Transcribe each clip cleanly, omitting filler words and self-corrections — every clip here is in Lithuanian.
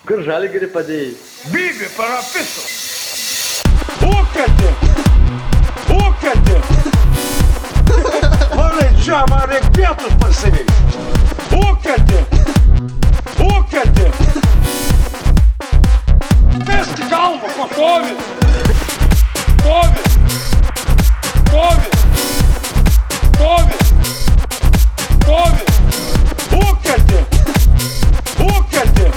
Kur Žalgirį padėjai? Bibi parapiso. Ūkėti. Ūkėti. Marai čia, man reikia pietus pasiveikti. Ūkėti. Ūkėti. Pesti galvą, ko stovi. Stovi. Stovi. Stovi. Stovi. Ūkėti. Ūkėti.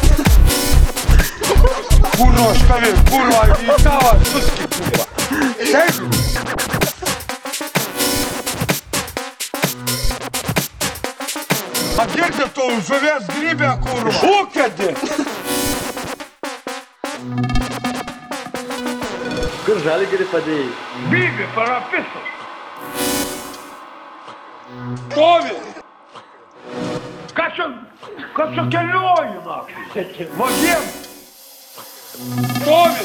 Kurva, škavir, kurva, į tavą suski, kurva. Taip. Agirdi tu žuvies grybę, kurva. Ūkėti. Kur Žalgirį padėjai? Bibi parapiso. Stovi. Ką čia kelioji, naktį? Vagiem. Stovi.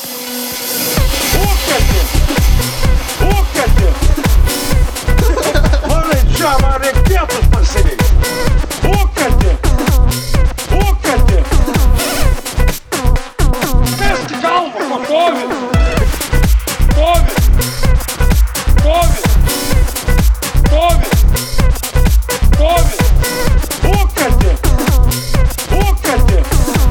Ūkėti. Ūkėti. Marai čia, man reikia pietus pasiveikti. Ūkėti. Ūkėti. Pesti galvą, ko stovi. Stovi. Stovi. Stovi. Stovi. Ūkėti. Ūkėti.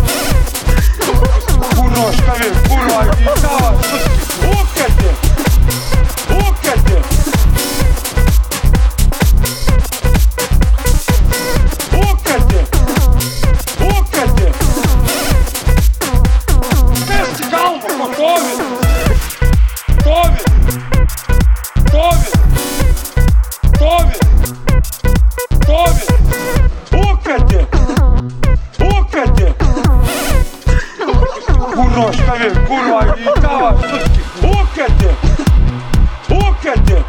Kurva, škavir, kurva, į tavą suski. Ūkėti. Ūkėti. Ūkėti. Ūkėti. Pesti galvą, ko stovi. Stovi. Stovi. Stovi. Stovi. Ūkėti. Ūkėti. Kurva, škavir, kurva, į tavą suski. Ūkėti. Ūkėti.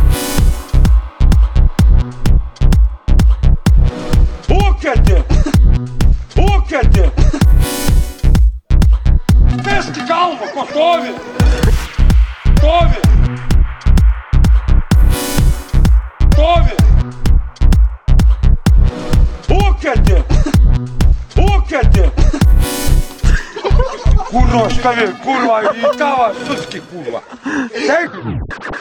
Ūkėti. Ūkėti. Pesti galvą, ko stovi. Stovi. Stovi. Ūkėti. Ūkėti. Kurva, škavir, kurva, į tavą suski, kurva. Taip.